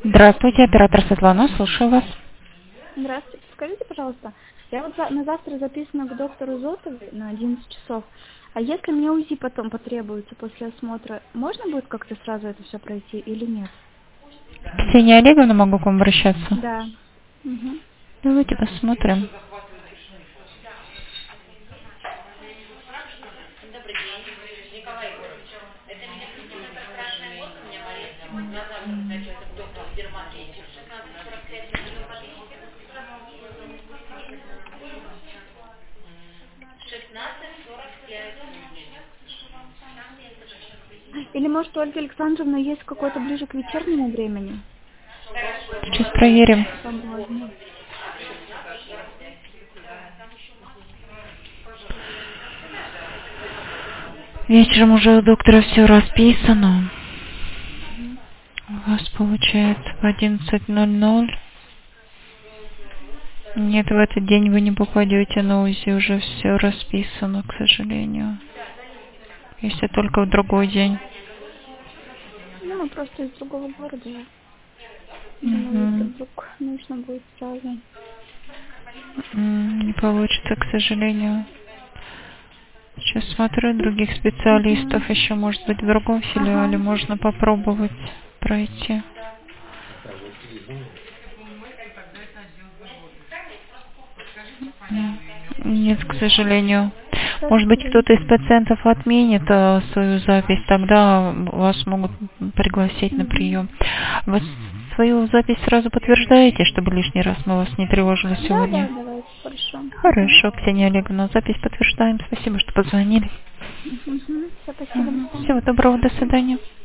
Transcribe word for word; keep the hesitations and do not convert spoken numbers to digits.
Здравствуйте, оператор Светлана, слушаю вас. Здравствуйте. Скажите, пожалуйста, я вот за- на завтра записана к доктору Зотовой на одиннадцать часов. А если мне УЗИ потом потребуется после осмотра, можно будет как-то сразу это все пройти или нет? Ксения Олеговна, могу к вам обращаться? Да. Угу. Давайте посмотрим. Или может у Ольги Александровны есть какое-то ближе к вечернему времени? Сейчас проверим. Свободно. Вечером уже у доктора все расписано. Мгм. У вас получается в одиннадцать ноль ноль. Нет, в этот день вы не попадете на УЗИ, уже все расписано, к сожалению. Если только в другой день. Ну, мы просто из другого города. Думаю, если Угу. вдруг нужно будет сразу. Не получится, к сожалению. Сейчас смотрю других Угу. специалистов, еще может быть в другом филиале Ага. можно попробовать пройти. М, Нет, к сожалению. Может быть, Хорошо. кто-то из пациентов отменит а, свою запись, тогда вас могут пригласить на Угу. прием. Вы свою запись сразу подтверждаете, чтобы лишний раз мы вас не тревожили Да, да, сегодня? давайте, хорошо. Угу. Хорошо, Ксения Олеговна, запись подтверждаем. Спасибо, что позвонили. Угу. Все, спасибо, до Мгм. свидания. Всего доброго, до свидания.